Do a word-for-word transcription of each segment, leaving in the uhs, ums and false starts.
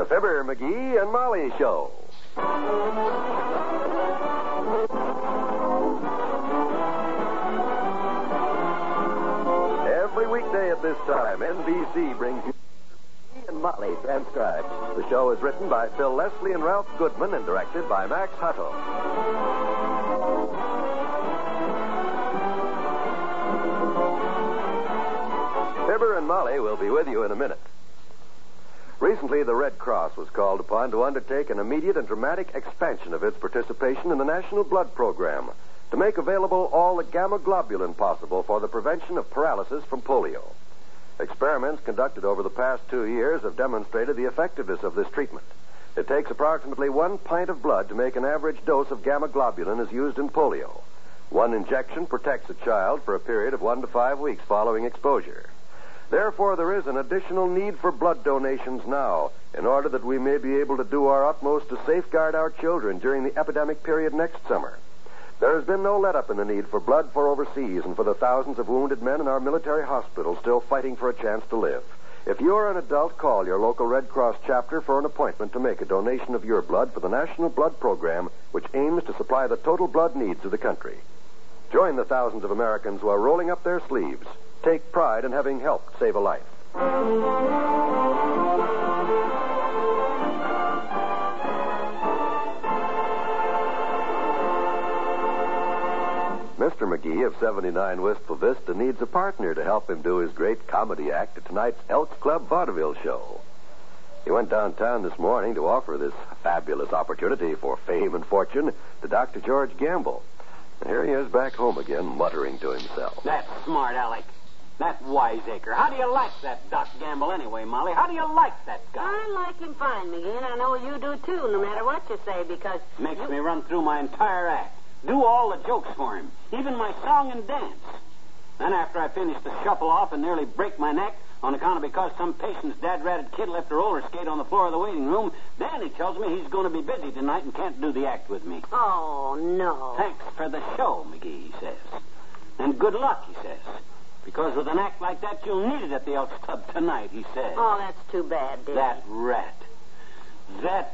Fibber, McGee, and Molly Show. Every weekday at this time, N B C brings you Fibber, and Molly transcribed. The show is written by Phil Leslie and Ralph Goodman and directed by Max Hutto. Fibber and Molly will be with you in a minute. Recently, the Red Cross was called upon to undertake an immediate and dramatic expansion of its participation in the National Blood Program to make available all the gamma globulin possible for the prevention of paralysis from polio. Experiments conducted over the past two years have demonstrated the effectiveness of this treatment. It takes approximately one pint of blood to make an average dose of gamma globulin as used in polio. One injection protects a child for a period of one to five weeks following exposure. Therefore, there is an additional need for blood donations now in order that we may be able to do our utmost to safeguard our children during the epidemic period next summer. There has been no let-up in the need for blood for overseas and for the thousands of wounded men in our military hospitals still fighting for a chance to live. If you're an adult, call your local Red Cross chapter for an appointment to make a donation of your blood for the National Blood Program, which aims to supply the total blood needs of the country. Join the thousands of Americans who are rolling up their sleeves. Take pride in having helped save a life. Mister McGee of seventy-nine Wistful Vista needs a partner to help him do his great comedy act at tonight's Elks Club vaudeville show. He went downtown this morning to offer this fabulous opportunity for fame and fortune to Doctor George Gamble. And here he is back home again, muttering to himself. That's smart, Alec. That wiseacre. How do you like that Doc Gamble anyway, Molly? How do you like that guy? I like him fine, McGee, and I know you do, too, no matter what you say, because... Makes you... me run through my entire act. Do all the jokes for him. Even my song and dance. Then after I finish the shuffle off and nearly break my neck on account of because some patient's dad-ratted kid left her roller skate on the floor of the waiting room, then he tells me he's going to be busy tonight and can't do the act with me. Oh, no. Thanks for the show, McGee, he says. And good luck, he says. Because with an act like that, you'll need it at the Elks Club tonight, he says. Oh, that's too bad, dear. That rat. That...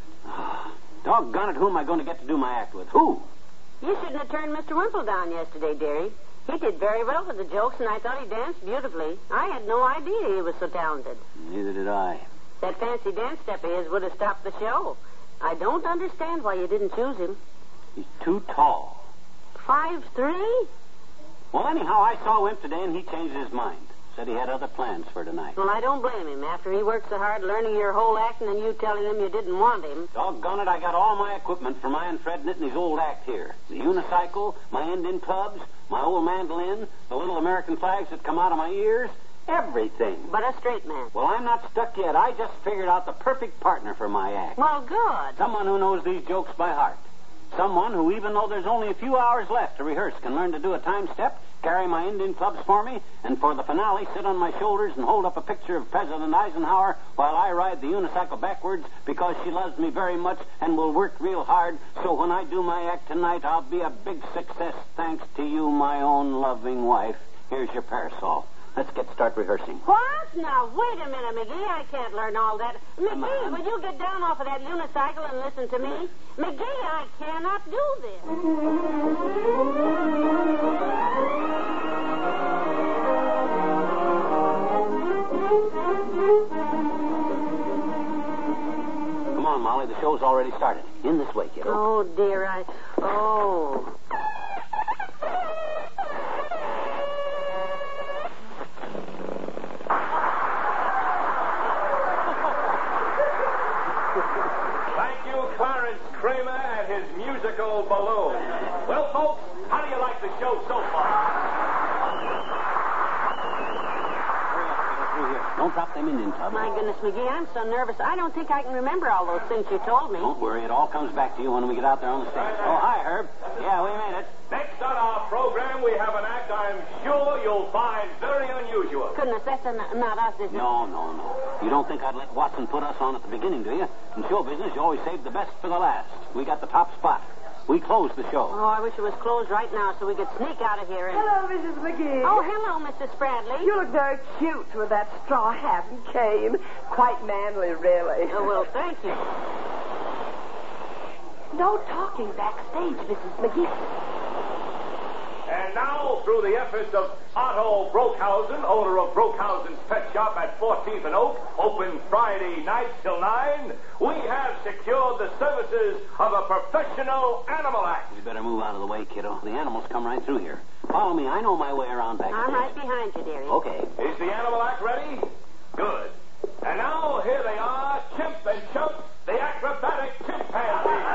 Oh, doggone it, who am I going to get to do my act with? Who? You shouldn't have turned Mister Wimple down yesterday, dearie. He did very well with the jokes, and I thought he danced beautifully. I had no idea he was so talented. Neither did I. That fancy dance step of his would have stopped the show. I don't understand why you didn't choose him. He's too tall. Five three? Well, anyhow, I saw Wimp today, and he changed his mind. Said he had other plans for tonight. Well, I don't blame him. After he worked so hard learning your whole act and then you telling him you didn't want him. Doggone it, I got all my equipment for my and Fred Nittany's old act here. The unicycle, my Indian clubs, my old mandolin, the little American flags that come out of my ears. Everything. But a straight man. Well, I'm not stuck yet. I just figured out the perfect partner for my act. Well, good. Someone who knows these jokes by heart. Someone who, even though there's only a few hours left to rehearse, can learn to do a time step, carry my Indian clubs for me, and for the finale, sit on my shoulders and hold up a picture of President Eisenhower while I ride the unicycle backwards because she loves me very much and will work real hard. So when I do my act tonight, I'll be a big success thanks to you, my own loving wife. Here's your parasol. Let's get start rehearsing. What? Now, wait a minute, McGee. I can't learn all that. McGee, will you get down off of that unicycle and listen to me? McGee, I cannot do this. Come on, Molly. The show's already started. In this way, kiddo. Oh, dear, I... Oh... Clarence Kramer and his musical balloon. Well, folks, how do you like the show so far? Hurry up, get through here. Don't drop them Indian clubs. My goodness, McGee, I'm so nervous. I don't think I can remember all those things you told me. Don't worry. It all comes back to you when we get out there on the stage. Oh, hi, Herb. Yeah, we made it. Next on our program, we have an act I'm sure you'll find very unusual. Goodness, that's a, not us, is it? No, no, no. You don't think I'd let Watson put us on at the beginning, do you? In show business, you always save the best for the last. We got the top spot. We closed the show. Oh, I wish it was closed right now so we could sneak out of here and... Hello, Missus McGee. Oh, hello, Mister Spradley. You look very cute with that straw hat and cane. Quite manly, really. Oh, well, thank you. No talking backstage, Missus McGee. And now, through the efforts of Otto Brockhausen, owner of Brockhausen's Pet Shop at fourteenth and Oak, open Friday night till nine, we have secured the services of a professional animal act. You better move out of the way, kiddo. The animals come right through here. Follow me. I know my way around backstage. I'm right behind you, dearie. Okay. Is the animal act ready? Good. And now, here they are, Chimp and Chump, the acrobatic chimpanzees.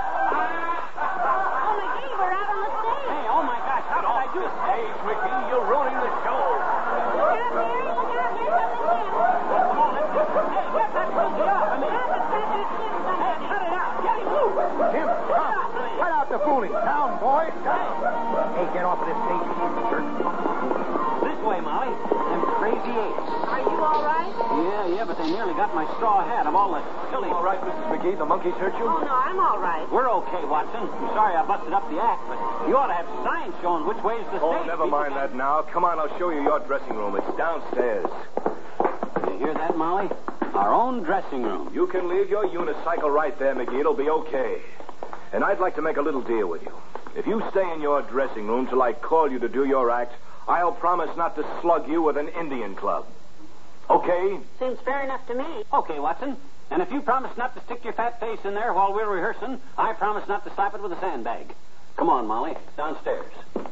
Oh, McGee, we're out on the stage. Hey, oh, my gosh. How did I do it? Stage, McGee, you're ruining the show. Look out, dearie. Look out. Here's something new. Well, come on. Let's get... Hey, get that monkey off of me. That's a fabulous chimp. Hey, cut it out. Get him loose. Jim, come. Cut out the fooling. Down, boys. Down. Hey, get off of this stage, you jerk. This way, Molly. Them crazy apes. Are you all right? Yeah, yeah, but they nearly got my straw hat of all the silly... All right, Missus McGee, the monkeys hurt you? Oh, no, I'm all right. We're okay, Watson. I'm sorry I busted up the act, but you ought to have signs showing which way's the Oh, stage. never People mind can- that now. Come on, I'll show you your dressing room. It's downstairs. You hear that, Molly? Our own dressing room. You can leave your unicycle right there, McGee. It'll be okay. And I'd like to make a little deal with you. If you stay in your dressing room till I call you to do your act, I'll promise not to slug you with an Indian club. Okay? Seems fair enough to me. Okay, Watson. And if you promise not to stick your fat face in there while we're rehearsing, I promise not to slap it with a sandbag. Come on, Molly. Downstairs.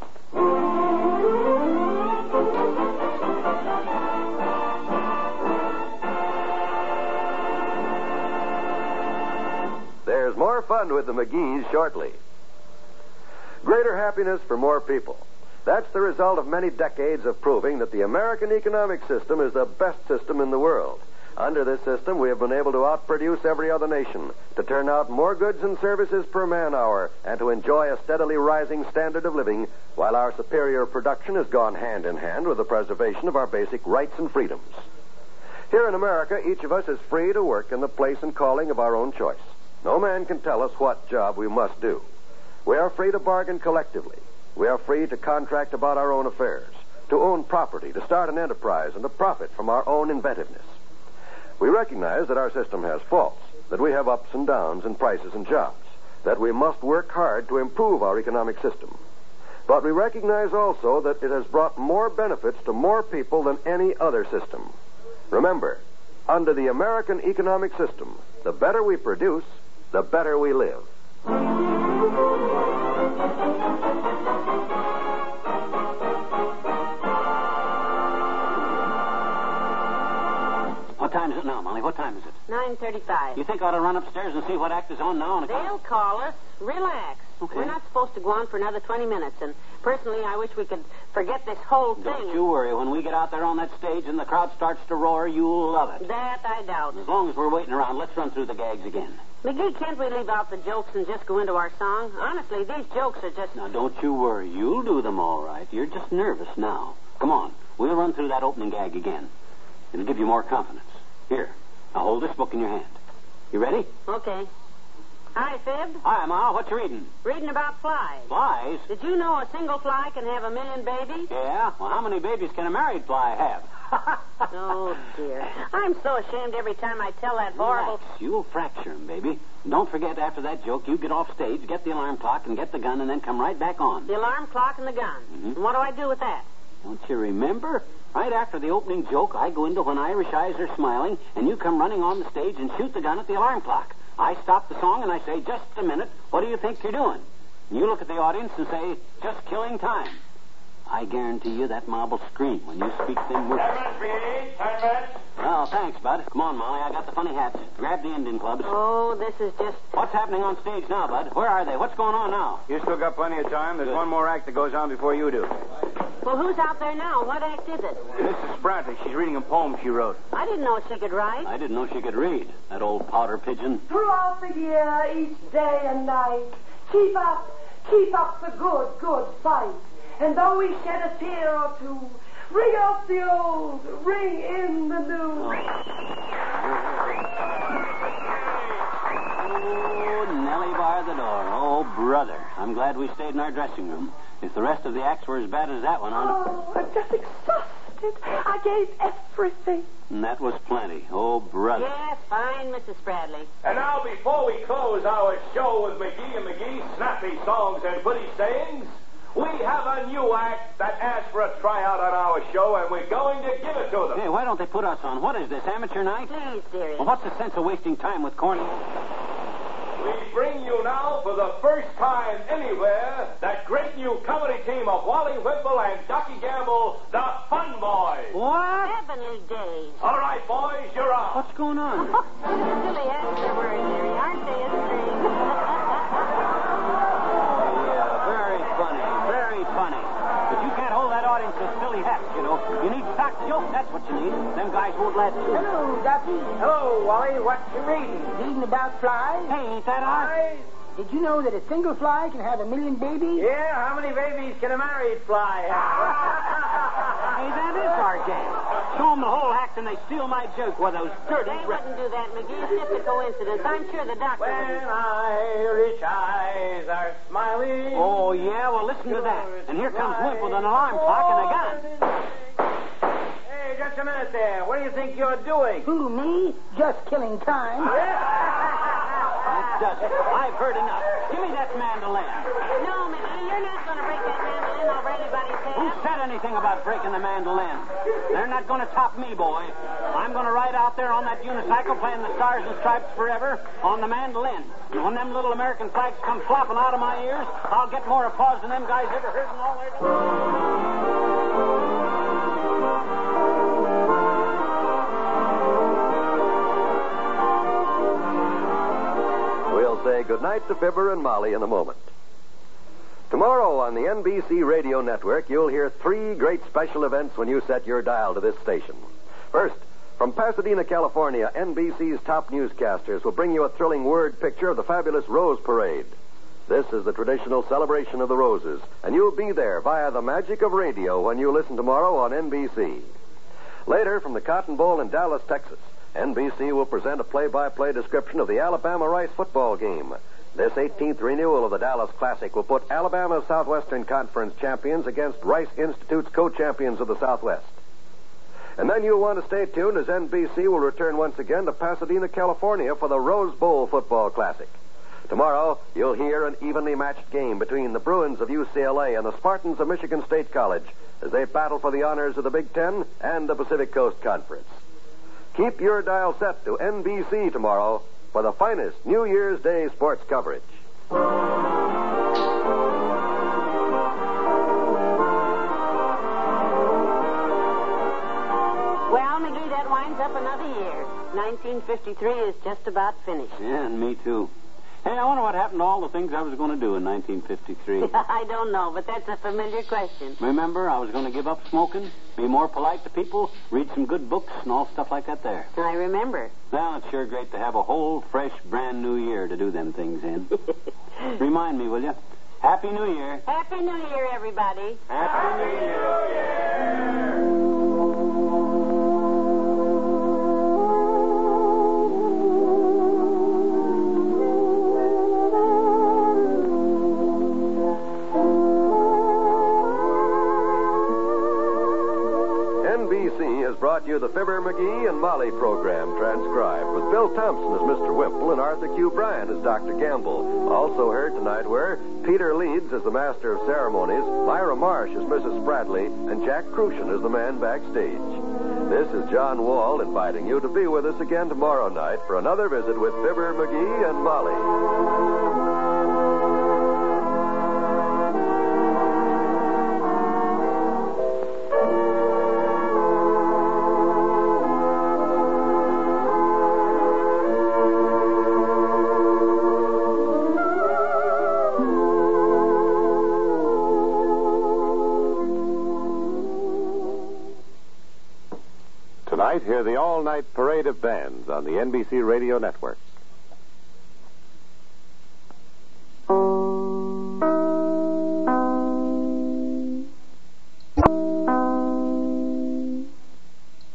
There's more fun with the McGees shortly. Greater happiness for more people. That's the result of many decades of proving that the American economic system is the best system in the world. Under this system, we have been able to outproduce every other nation, to turn out more goods and services per man hour, and to enjoy a steadily rising standard of living, while our superior production has gone hand in hand with the preservation of our basic rights and freedoms. Here in America, each of us is free to work in the place and calling of our own choice. No man can tell us what job we must do. We are free to bargain collectively. We are free to contract about our own affairs, to own property, to start an enterprise, and to profit from our own inventiveness. We recognize that our system has faults, that we have ups and downs in prices and jobs, that we must work hard to improve our economic system. But we recognize also that it has brought more benefits to more people than any other system. Remember, under the American economic system, the better we produce, the better we live. What time is it now, Molly? What time is it? nine thirty-five. You think I ought to run upstairs and see what act is on now? And They'll call us. Relax. Okay. We're not supposed to go on for another twenty minutes, and personally, I wish we could forget this whole thing. Don't you worry. When we get out there on that stage and the crowd starts to roar, you'll love it. That I doubt. As long as we're waiting around, let's run through the gags again. McGee, can't we leave out the jokes and just go into our song? Honestly, these jokes are just... Now, don't you worry. You'll do them all right. You're just nervous now. Come on. We'll run through that opening gag again. It'll give you more confidence. Here. Now, hold this book in your hand. You ready? Okay. Hi, Fib. Hi, Ma. What you reading? Reading about flies. Flies? Did you know a single fly can have a million babies? Yeah? Well, how many babies can a married fly have? Oh, dear. I'm so ashamed every time I tell that horrible... Relax. You'll fracture him, baby. Don't forget, after that joke, you get off stage, get the alarm clock, and get the gun, and then come right back on. The alarm clock and the gun. Mm-hmm. And what do I do with that? Don't you remember? Right after the opening joke, I go into When Irish Eyes Are Smiling, and you come running on the stage and shoot the gun at the alarm clock. I stop the song, and I say, just a minute, what do you think you're doing? And you look at the audience and say, just killing time. I guarantee you that mob will scream when you speak them words. Ten minutes, McGee. Ten minutes. Well, thanks, Bud. Come on, Molly. I got the funny hats. Grab the Indian clubs. Oh, this is just... What's happening on stage now, Bud? Where are they? What's going on now? You still got plenty of time. There's Good. one more act that goes on before you do. Well, who's out there now? What act is it? Missus Brantley, she's reading a poem she wrote. I didn't know she could write. I didn't know she could read. That old powder pigeon. Throughout the year, each day and night, keep up, keep up the good, good fight. And though we shed a tear or two, ring out the old, ring in the new. Oh, Nellie bar the door. Oh, brother. we stayed in our dressing room. If the rest of the acts were as bad as that one, on Oh, I'm just exhausted. I gave everything. and that was plenty. Oh, brother. Yes, fine, Missus Bradley. And now, before we close our show with McGee and McGee, snappy songs and witty sayings, we have a new act that asked for a tryout on our show, and we're going to give it to them. Hey, why don't they put us on? What is this, amateur night? Please, dearie. Well, what's the sense of wasting time with corny... We bring you now, for the first time anywhere, that great new comedy team of Wally Whipple and Ducky Gamble, the Fun Boys. What? Heavenly days. All right, boys, you're on. What's going on? Silly acts there were, dearie. Aren't they, Astrid? Yeah, very funny. Very funny. But you can't hold that audience with silly hats, you know. You need stock jokes, that's what you need. Them guys won't let you. Hello, Ducky. Hello, Wally. What you reading? Reading about flies? Hey, ain't that odd? Flies? Did you know that a single fly can have a million babies? Yeah, how many babies can a married fly have? Hey, that is our game. Show them the whole act and they steal my joke with those dirty... They wouldn't do that, McGee. It's just a coincidence. I'm sure the doctor When wouldn't. Irish eyes are smiling. Oh, yeah? Well, listen to that. And here comes Wimp with an alarm clock and a gun. Hey, just a minute there. What do you think you're doing? Who, me? Just killing time. That does it. I've heard enough. Give me that mandolin. No, McGee, you're not going to break that mandolin over anybody's Who head. said anything about breaking the mandolin? They're not going to top me, boy. I'm going to ride out there on that unicycle playing the Stars and Stripes Forever on the mandolin. And when them little American flags come flopping out of my ears, I'll get more applause than them guys ever heard in all their We'll say goodnight to Fibber and Molly in a moment. Tomorrow on the N B C Radio Network, you'll hear three great special events when you set your dial to this station. First, from Pasadena, California, N B C's top newscasters will bring you a thrilling word picture of the fabulous Rose Parade. This is the traditional celebration of the roses, and you'll be there via the magic of radio when you listen tomorrow on N B C. Later, from the Cotton Bowl in Dallas, Texas, N B C will present a play-by-play description of the Alabama-Rice football game. This eighteenth renewal of the Dallas Classic will put Alabama's Southwestern Conference champions against Rice Institute's co-champions of the Southwest. And then you'll want to stay tuned as N B C will return once again to Pasadena, California for the Rose Bowl Football Classic. Tomorrow, you'll hear an evenly matched game between the Bruins of U C L A and the Spartans of Michigan State College as they battle for the honors of the Big Ten and the Pacific Coast Conference. Keep your dial set to N B C tomorrow for the finest New Year's Day sports coverage. Well, McGee, that winds up another year. nineteen fifty-three is just about finished. Yeah, and me too. Hey, I wonder what happened to all the things I was going to do in nineteen fifty-three. I don't know, but that's a familiar question. Remember, I was going to give up smoking, be more polite to people, read some good books, and all stuff like that there. I remember. Well, it's sure great to have a whole, fresh, brand new year to do them things in. Remind me, will you? Happy New Year. Happy New Year, everybody. Happy New Year. N B C has brought you the Fibber, McGee, and Molly program transcribed with Bill Thompson as Mister Wimple and Arthur Q. Bryant as Doctor Gamble. Also heard tonight were Peter Leeds as the Master of Ceremonies, Myra Marsh as Missus Spradley, and Jack Crucian as the man backstage. This is John Wall inviting you to be with us again tomorrow night for another visit with Fibber, McGee, and Molly. Tonight, hear the all-night parade of bands on the N B C Radio Network.